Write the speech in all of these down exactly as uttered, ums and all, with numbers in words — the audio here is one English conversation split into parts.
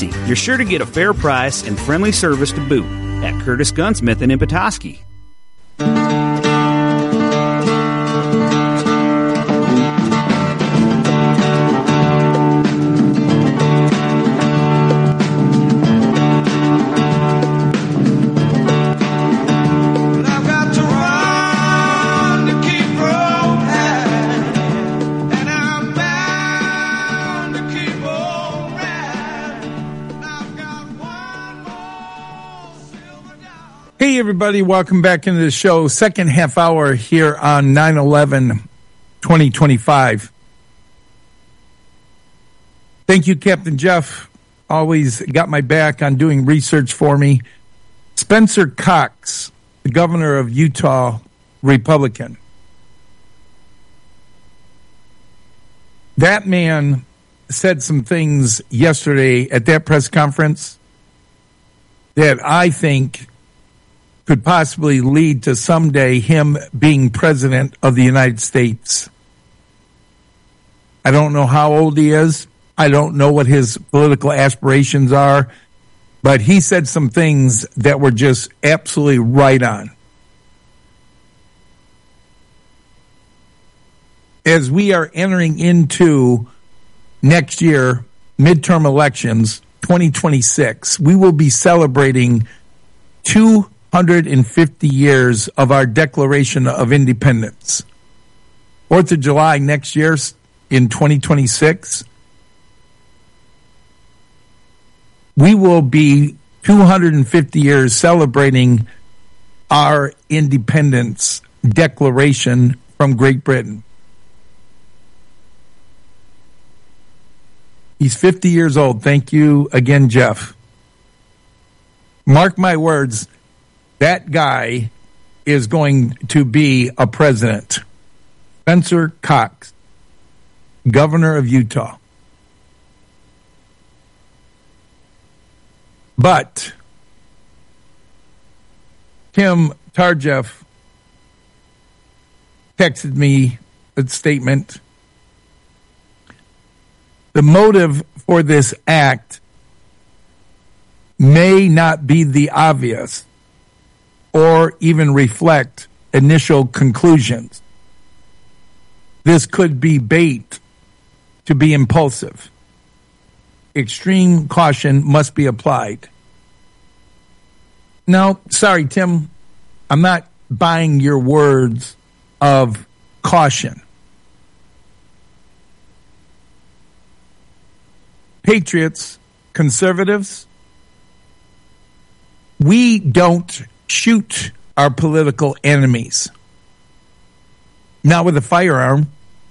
easy. You're sure to get a fair price and friendly service to boot at Curtis Gunsmith in Petoskey. Hey, everybody. Welcome back into the show. Second half hour here on nine eleven twenty twenty-five. Thank you, Captain Jeff. Always got my back on doing research for me. Spencer Cox, the governor of Utah, Republican. That man said some things yesterday at that press conference that I think could possibly lead to someday him being president of the United States. I don't know how old he is. I don't know what his political aspirations are, but he said some things that were just absolutely right on. As we are entering into next year, midterm elections, twenty twenty-six, we will be celebrating two one hundred fifty years of our Declaration of Independence. Fourth of July next year in twenty twenty-six, we will be two hundred fifty years celebrating our independence declaration from Great Britain. He's fifty years old. Thank you again, Jeff. Mark my words. That guy is going to be a president. Spencer Cox, governor of Utah. But Tim Tarjeff texted me a statement. The motive for this act may not be the obvious or even reflect initial conclusions. This could be bait to be impulsive. Extreme caution must be applied. No, sorry, Tim, I'm not buying your words of caution. Patriots, conservatives, we don't shoot our political enemies. Not with a firearm.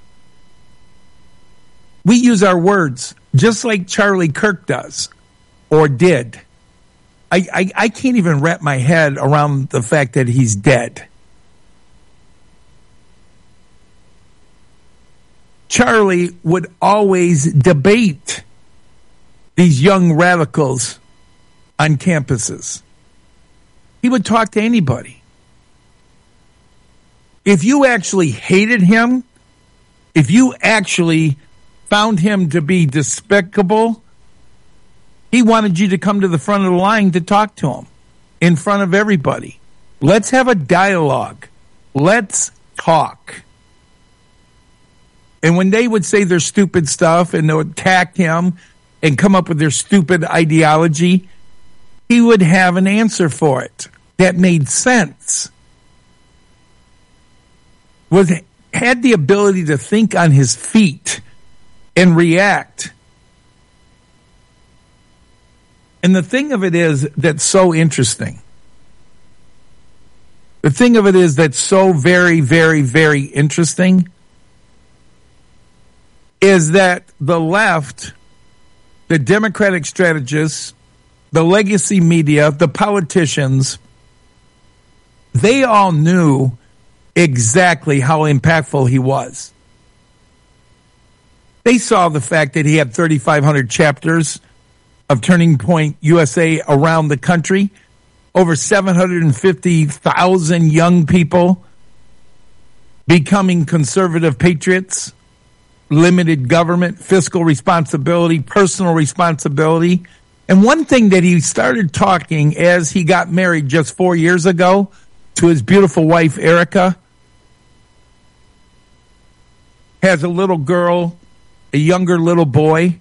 We use our words just like Charlie Kirk does or did. I, I, I can't even wrap my head around the fact that he's dead. Charlie would always debate these young radicals on campuses. He would talk to anybody. If you actually hated him, if you actually found him to be despicable, he wanted you to come to the front of the line to talk to him in front of everybody. Let's have a dialogue. Let's talk. And when they would say their stupid stuff and they would attack him and come up with their stupid ideology, he would have an answer for it that made sense. Was had the ability to think on his feet and react. And the thing of it is that's so interesting. The thing of it is that's so very, very, very interesting is that the left, the Democratic strategists, the legacy media, the politicians, they all knew exactly how impactful he was. They saw the fact that he had thirty-five hundred chapters of Turning Point U S A around the country, over seven hundred fifty thousand young people becoming conservative patriots, limited government, fiscal responsibility, personal responsibility, And one thing that he started talking as he got married just four years ago to his beautiful wife, Erica, has a little girl, a younger little boy.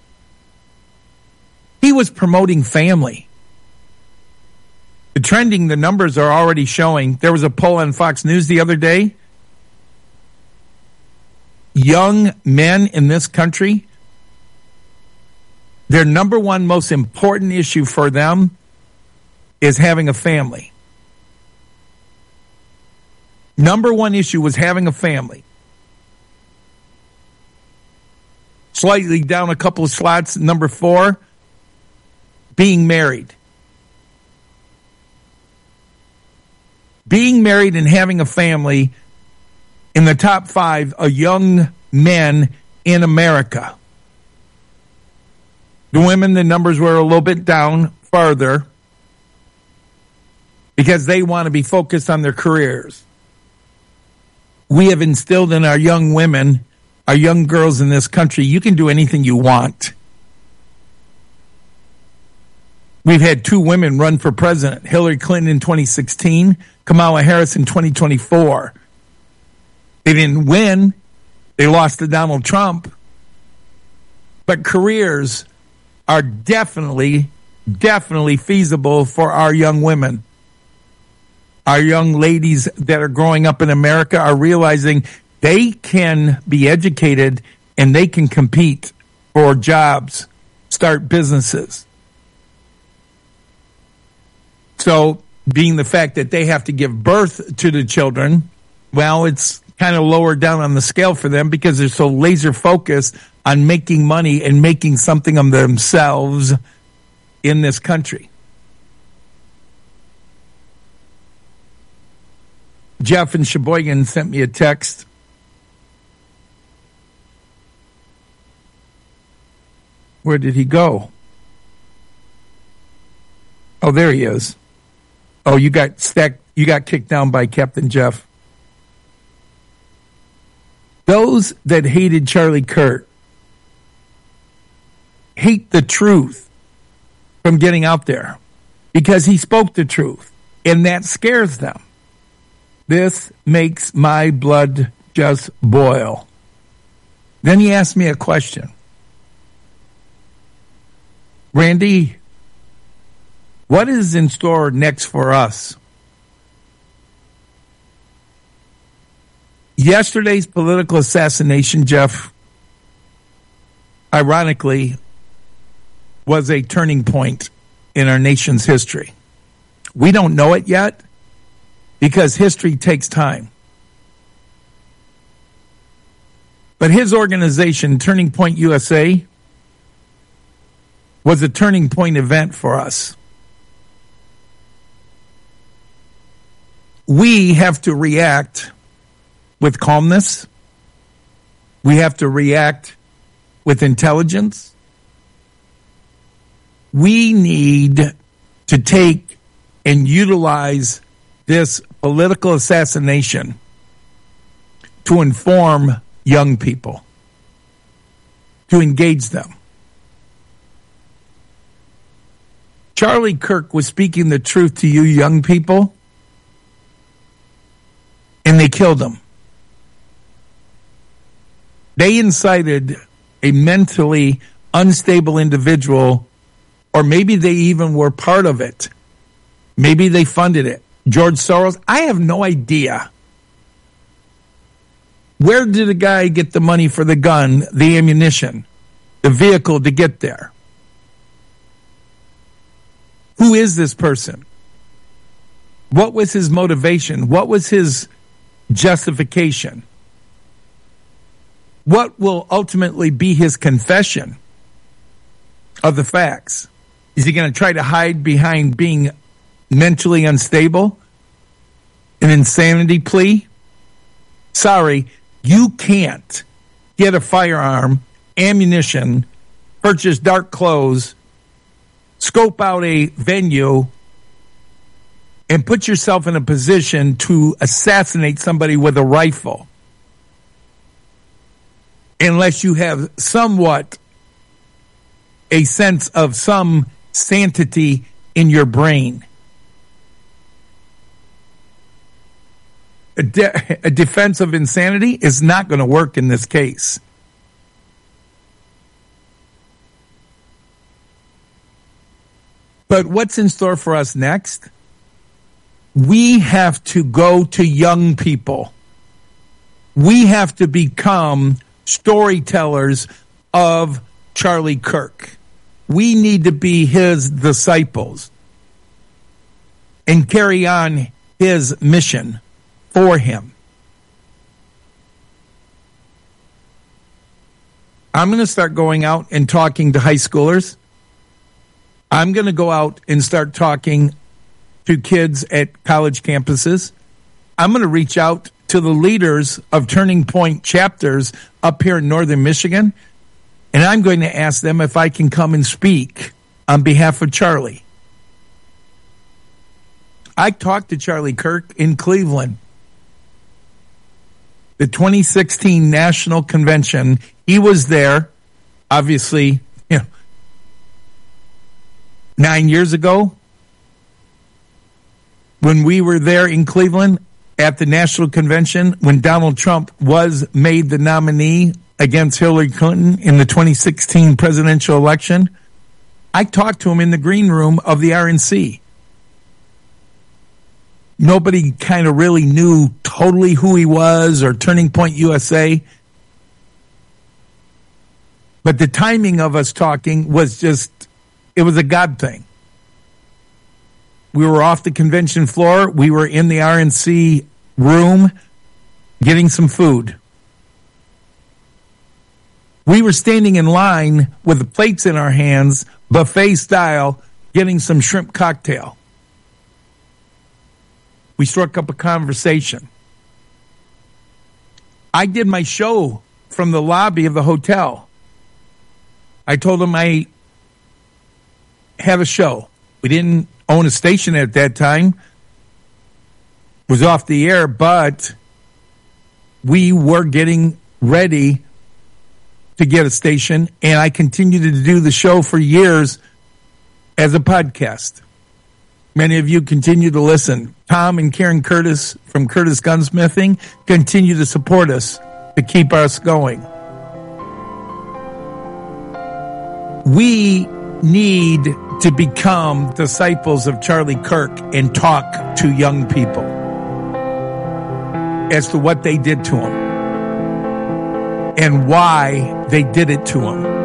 He was promoting family. The trending, the numbers are already showing. There was a poll on Fox News the other day. Young men in this country, their number one most important issue for them is having a family. Number one issue was having a family. Slightly down a couple of slots, number four, being married. Being married and having a family in the top five are young men in America. The women, the numbers were a little bit down farther because they want to be focused on their careers. We have instilled in our young women, our young girls in this country, you can do anything you want. We've had two women run for president, Hillary Clinton in twenty sixteen, Kamala Harris in twenty twenty-four. They didn't win. They lost to Donald Trump. But careers are definitely, definitely feasible for our young women. Our young ladies that are growing up in America are realizing they can be educated and they can compete for jobs, start businesses. So, being the fact that they have to give birth to the children, well, it's kind of lower down on the scale for them because they're so laser focused on making money and making something of themselves in this country. Jeff in Sheboygan sent me a text. Where did he go? Oh, there he is. Oh, you got stacked, you got kicked down by Captain Jeff. Those that hated Charlie Kirk hate the truth from getting out there because he spoke the truth, and that scares them. This makes my blood just boil. Then he asked me a question. Randy, what is in store next for us? Yesterday's political assassination, Jeff, ironically, was a turning point in our nation's history. We don't know it yet because history takes time. But his organization, Turning Point U S A, was a turning point event for us. We have to react with calmness. We have to react with intelligence. We need to take and utilize this political assassination to inform young people, to engage them. Charlie Kirk was speaking the truth to you young people, and they killed him. They incited a mentally unstable individual, or maybe they even were part of it. Maybe they funded it. George Soros, I have no idea. Where did the guy get the money for the gun, the ammunition, the vehicle to get there? Who is this person? What was his motivation? What was his justification? What will ultimately be his confession of the facts? Is he going to try to hide behind being mentally unstable? An insanity plea? Sorry, you can't get a firearm, ammunition, purchase dark clothes, scope out a venue, and put yourself in a position to assassinate somebody with a rifle unless you have somewhat a sense of some sanctity in your brain. A, de- a defense of insanity is not going to work in this case. But what's in store for us next? We have to go to young people. We have to become storytellers of Charlie Kirk. We need to be his disciples and carry on his mission for him. I'm going to start going out and talking to high schoolers. I'm going to go out and start talking to kids at college campuses. I'm going to reach out to the leaders of Turning Point chapters up here in northern Michigan, and I'm going to ask them if I can come and speak on behalf of Charlie. I talked to Charlie Kirk in Cleveland. The twenty sixteen National Convention, he was there, obviously, you know, nine years ago, when we were there in Cleveland at the National Convention, when Donald Trump was made the nominee against Hillary Clinton in the twenty sixteen presidential election. I talked to him in the green room of the R N C. Nobody kind of really knew totally who he was or Turning Point U S A. But the timing of us talking was just, it was a God thing. We were off the convention floor. We were in the R N C room getting some food. We were standing in line with the plates in our hands, buffet style, getting some shrimp cocktail. We struck up a conversation. I did my show from the lobby of the hotel. I told him I have a show. We didn't own a station at that time. It was off the air, but we were getting ready to get a station, and I continued to do the show for years as a podcast. Many of you continue to listen. Tom and Karen Curtis from Curtis Gunsmithing continue to support us to keep us going. We need to become disciples of Charlie Kirk and talk to young people as to what they did to him and why they did it to him.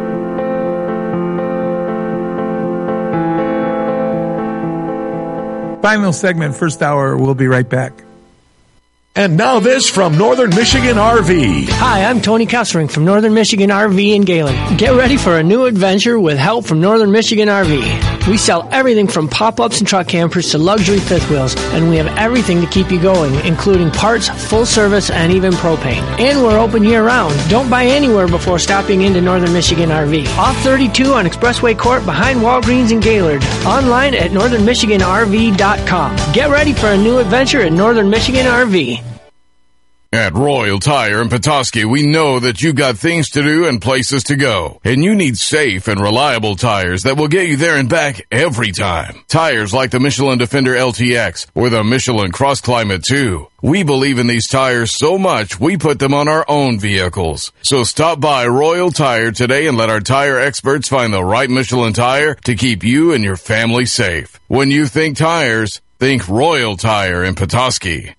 Final segment, first hour. We'll be right back. And now this from Northern Michigan R V. Hi, I'm Tony Kessering from Northern Michigan R V in Galen. Get ready for a new adventure with help from Northern Michigan R V. We sell everything from pop-ups and truck campers to luxury fifth wheels, and we have everything to keep you going, including parts, full service, and even propane. And we're open year-round. Don't buy anywhere before stopping into Northern Michigan R V. Off thirty-two on Expressway Court behind Walgreens in Gaylord. Online at northern michigan r v dot com. Get ready for a new adventure at Northern Michigan R V. At Royal Tire in Petoskey, we know that you got things to do and places to go, and you need safe and reliable tires that will get you there and back every time. Tires like the Michelin Defender L T X or the Michelin Cross Climate two. We believe in these tires so much, we put them on our own vehicles. So stop by Royal Tire today and let our tire experts find the right Michelin tire to keep you and your family safe. When you think tires, think Royal Tire in Petoskey.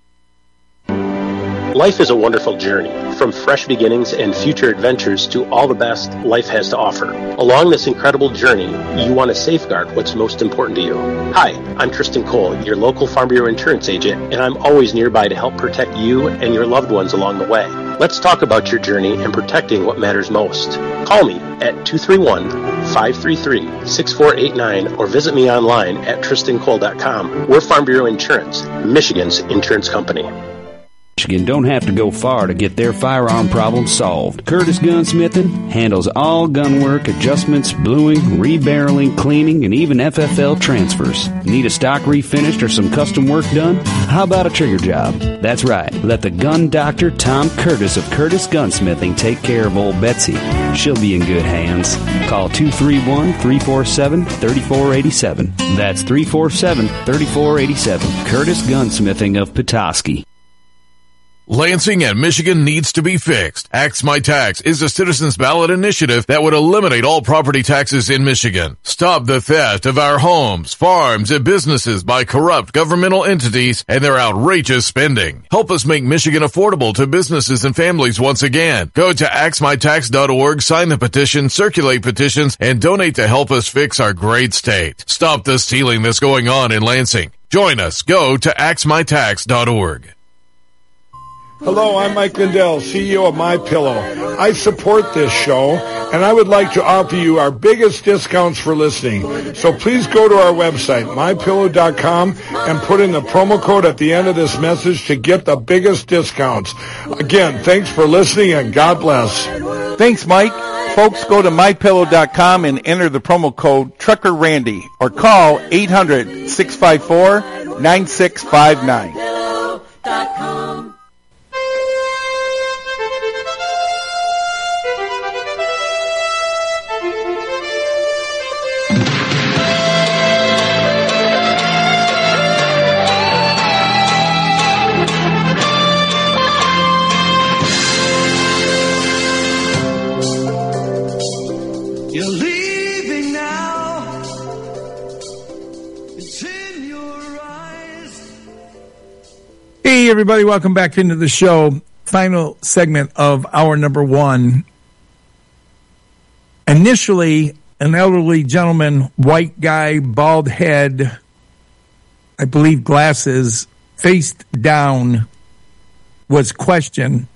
Life is a wonderful journey, from fresh beginnings and future adventures to all the best life has to offer. Along this incredible journey, you want to safeguard what's most important to you. Hi, I'm Tristan Cole, your local Farm Bureau insurance agent, and I'm always nearby to help protect you and your loved ones along the way. Let's talk about your journey and protecting what matters most. Call me at two three one, five three three, six four eight nine or visit me online at tristan cole dot com. We're Farm Bureau Insurance, Michigan's insurance company. Michigan don't have to go far to get their firearm problem solved. Curtis Gunsmithing handles all gun work, adjustments, bluing, rebarreling, cleaning, and even F F L transfers. Need a stock refinished or some custom work done? how about a trigger job? That's right. Let the gun doctor, Tom Curtis of Curtis Gunsmithing, take care of old Betsy. She'll be in good hands. Call two three one, three four seven, three four eight seven. That's three four seven, three four eight seven. Curtis Gunsmithing of Petoskey. Lansing and Michigan needs to be fixed. Axe My Tax is a citizens ballot initiative that would eliminate all property taxes in Michigan. Stop the theft of our homes, farms, and businesses by corrupt governmental entities and their outrageous spending. Help us make Michigan affordable to businesses and families once again. Go to axe my tax dot org, sign the petition, circulate petitions, and donate to help us fix our great state. Stop the stealing that's going on in Lansing. Join us. Go to axe my tax dot org. Hello, I'm Mike Lindell, C E O of MyPillow. I support this show, and I would like to offer you our biggest discounts for listening. So please go to our website, my pillow dot com, and put in the promo code at the end of this message to get the biggest discounts. Again, thanks for listening, and God bless. Thanks, Mike. Folks, go to my pillow dot com and enter the promo code Trucker Randy, or call eight hundred, six five four, nine six five nine. You're leaving now. It's in your eyes. Hey, everybody, welcome back into the show. Final segment of hour number one. Initially, an elderly gentleman, white guy, bald head, I believe glasses, face down, was questioned.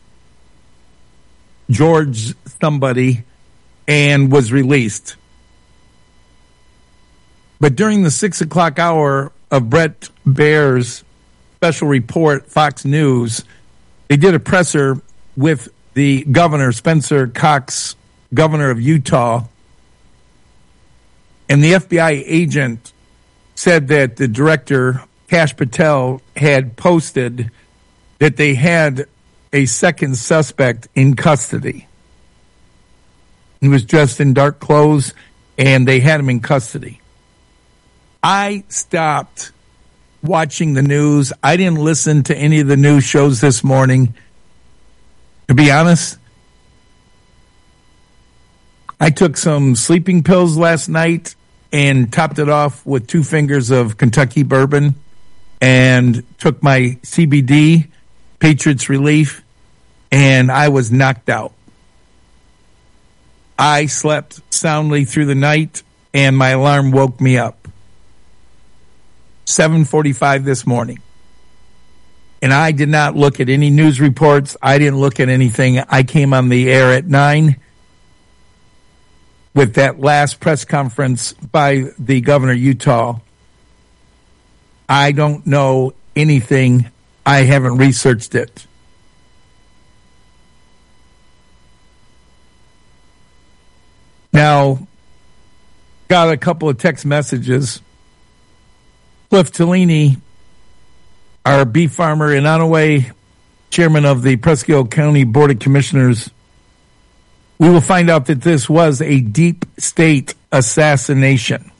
George somebody, and was released. But during the six o'clock hour of Brett Baer's special report, Fox News, they did a presser with the governor, Spencer Cox, governor of Utah. And the F B I agent said that the director, Kash Patel, had posted that they had a second suspect in custody. He was dressed in dark clothes, and they had him in custody. I stopped watching the news. I didn't listen to any of the news shows this morning. To be honest, I took some sleeping pills last night and topped it off with two fingers of Kentucky bourbon and took my C B D, Patriots Relief, and I was knocked out. I slept soundly through the night, and my alarm woke me up. seven forty-five this morning. And I did not look at any news reports. I didn't look at anything. I came on the air at nine with that last press conference by the governor of Utah. I don't know anything. I haven't researched it. Now, got a couple of text messages. Cliff Tellini, our beef farmer in Onaway, chairman of the Presque Isle County Board of Commissioners, we will find out that this was a deep state assassination.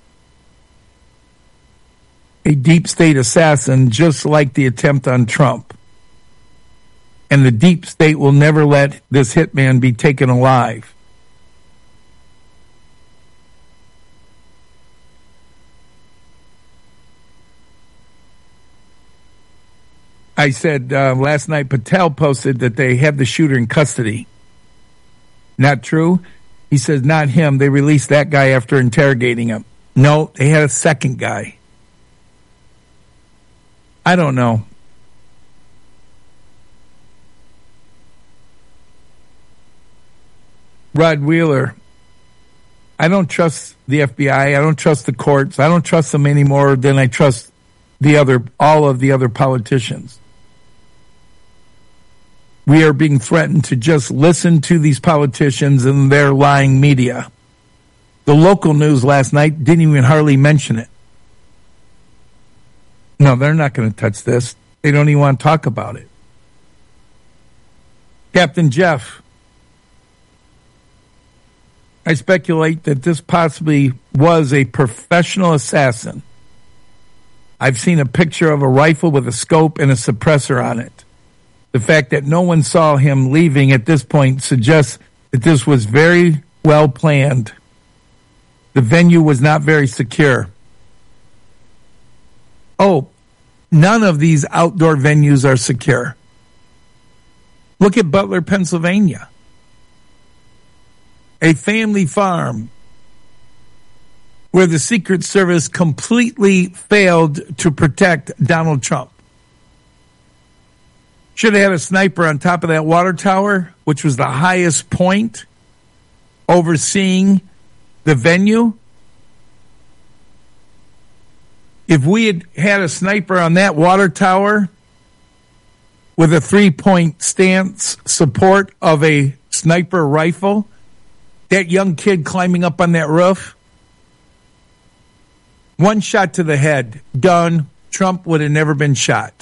A deep state assassin, just like the attempt on Trump. And the deep state will never let this hitman be taken alive. I said uh, last night Patel posted that they have the shooter in custody. Not true? He says not him. They released that guy after interrogating him. No, they had a second guy. I don't know. Rod Wheeler, I don't trust the F B I. I don't trust the courts. I don't trust them any more than I trust the other, all of the other politicians. We are being threatened to just listen to these politicians and their lying media. The local news last night didn't even hardly mention it. No, they're not going to touch this. They don't even want to talk about it. Captain Jeff, I speculate that this possibly was a professional assassin. I've seen a picture of a rifle with a scope and a suppressor on it. The fact that no one saw him leaving at this point suggests that this was very well planned. The venue was not very secure. Oh, none of these outdoor venues are secure. Look at Butler, Pennsylvania. A family farm where the Secret Service completely failed to protect Donald Trump. Should have had a sniper on top of that water tower, which was the highest point overseeing the venue. If we had had a sniper on that water tower with a three-point stance support of a sniper rifle, that young kid climbing up on that roof, one shot to the head, done. Trump would have never been shot.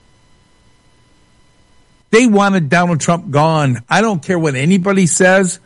They wanted Donald Trump gone. I don't care what anybody says.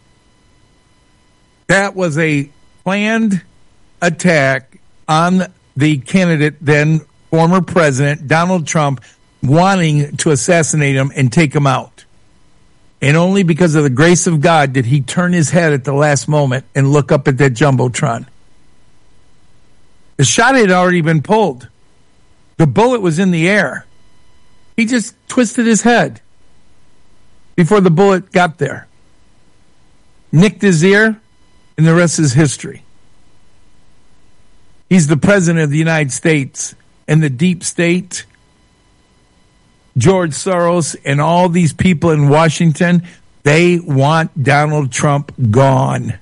That was a planned attack on the candidate, then former president, Donald Trump, wanting to assassinate him and take him out. And only because of the grace of God did he turn his head at the last moment and look up at that Jumbotron. The shot had already been pulled. The bullet was in the air. He just twisted his head before the bullet got there. Nicked his ear, and the rest is history. He's the president of the United States, and the deep state, George Soros, and all these people in Washington, they want Donald Trump gone.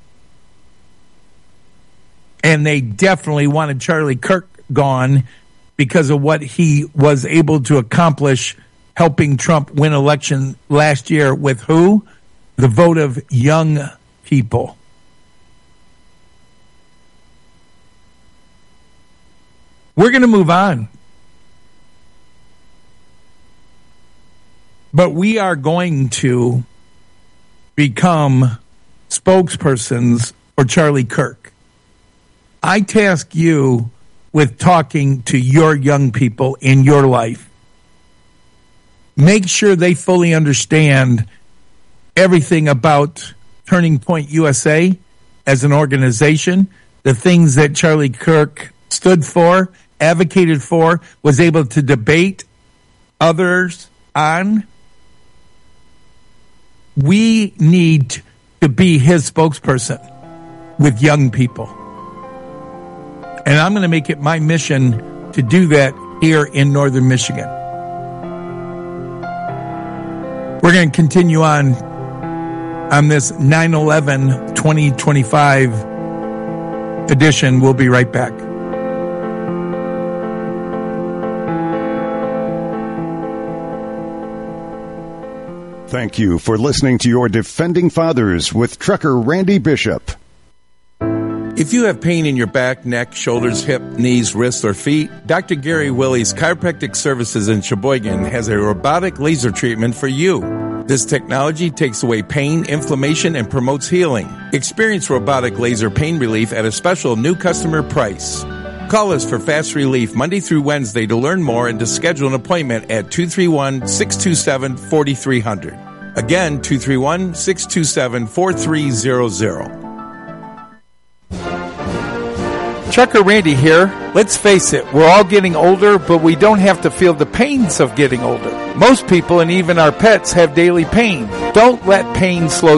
And they definitely wanted Charlie Kirk gone because of what he was able to accomplish helping Trump win election last year with who? The vote of young people. We're going to move on. But we are going to become spokespersons for Charlie Kirk. I task you with talking to your young people in your life. Make sure they fully understand everything about Turning Point U S A as an organization, the things that Charlie Kirk stood for, advocated for, was able to debate others on. We need to be his spokesperson with young people. And I'm going to make it my mission to do that here in Northern Michigan. We're going to continue on on this nine eleven twenty twenty-five edition. We'll be right back. Thank you for listening to your Defending Fathers with Trucker Randy Bishop. If you have pain in your back, neck, shoulders, hip, knees, wrists, or feet, Doctor Gary Willie's Chiropractic Services in Sheboygan has a robotic laser treatment for you. This technology takes away pain, inflammation, and promotes healing. Experience robotic laser pain relief at a special new customer price. Call us for fast relief Monday through Wednesday to learn more and to schedule an appointment at two three one, six two seven, four three zero zero. Again, two three one, six two seven, four three zero zero. Trucker Randy here. Let's face it, we're all getting older, but we don't have to feel the pains of getting older. Most people and even our pets have daily pain. Don't let pain slow